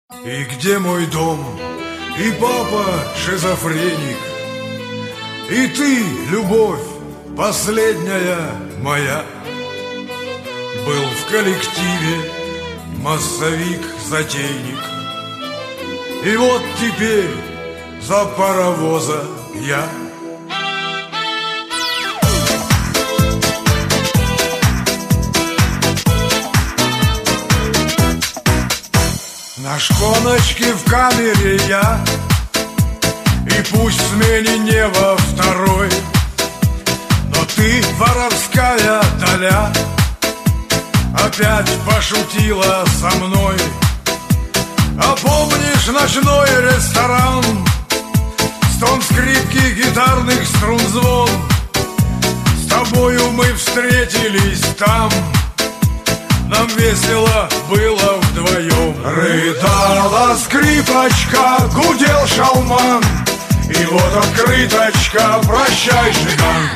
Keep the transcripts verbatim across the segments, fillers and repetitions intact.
И где мой дом, и папа шизофреник, и ты, любовь, последняя моя. Был в коллективе массовик-затейник, и вот теперь за паровоза я. На шконочке в камере я, и пусть в смене не во второй, но ты, воровская доля, опять пошутила со мной. А помнишь ночной ресторан, стон скрипки, гитарных струн звон? С тобою мы встретились там, нам весело было вдвоем. Рыдала скрипочка, гудел шалман, и вот открыточка, прощай, жиган.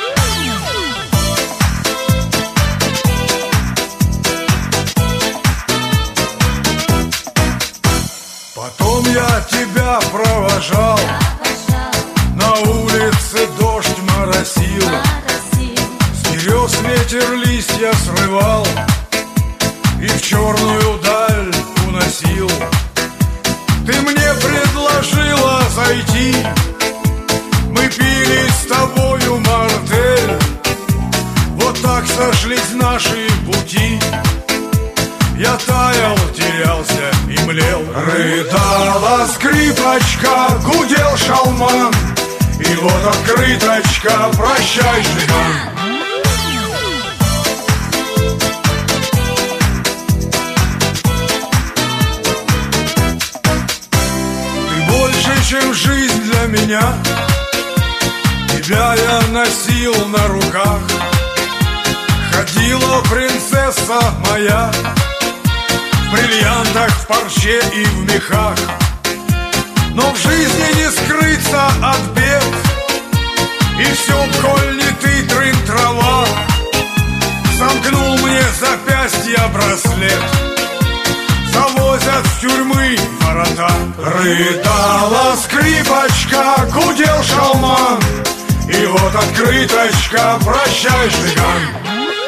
Потом я тебя провожал, на улице дождь моросил, с берез ветер листья срывал и в черную даль уносил. Ты мне предложила зайти, мы пили с тобою мартель, вот так сошлись наши пути. Я таял, терялся и млел. Рыдала скрипочка, гудел шалман, и вот открыточка, прощай, жиган. Ты больше, чем жизнь для меня, тебя я носил на руках. Ходила принцесса моя в бриллиантах, в парче и в мехах. Но в жизни не скрыться от бед, и все, коль не ты, трын-трава. Замкнул мне запястья браслет, завозят в тюрьмы ворота. Рыдала скрипочка, гудел шалман, и вот открыточка, прощай, жиган.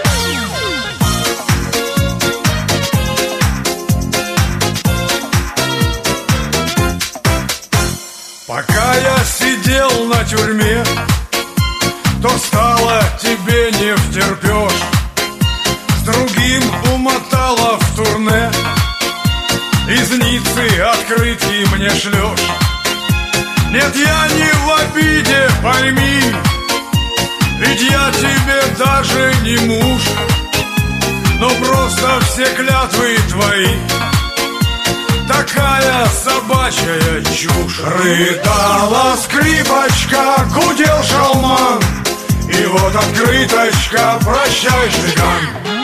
Пока я сидел на тюрьме, то стало тебе не втерпешь, с другим умотала в турне, из Ниццы открытки мне шлешь. Нет, я не в обиде, пойми, ведь я тебе даже не муж, но просто все клятвы твои такая собачья чушь. Рыдала скрипочка, гудел шалман, и вот открыточка, прощай, жиган.